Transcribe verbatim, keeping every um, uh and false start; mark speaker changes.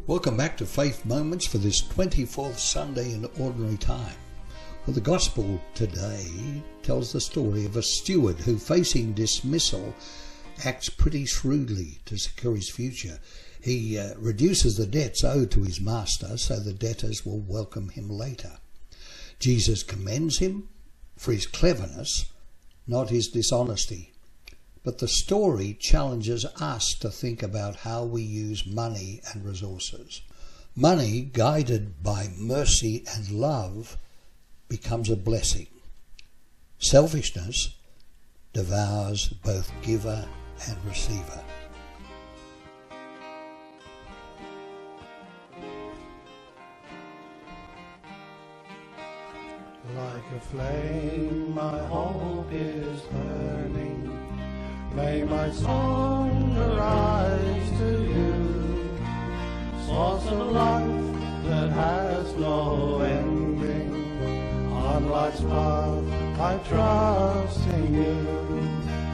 Speaker 1: Welcome back to Faith Moments for this twenty-fourth Sunday in Ordinary Time. Well, the Gospel today tells the story of a steward who, facing dismissal, acts pretty shrewdly to secure his future. He uh, reduces the debts owed to his master so the debtors will welcome him later. Jesus commends him for his cleverness, not his dishonesty. But the story challenges us to think about how we use money and resources. Money, guided by mercy and love, becomes a blessing. Selfishness devours both giver and receiver.
Speaker 2: Like a flame, my hope is burning. May my song arise to you, source of life that has no ending. On life's path, I trust in you.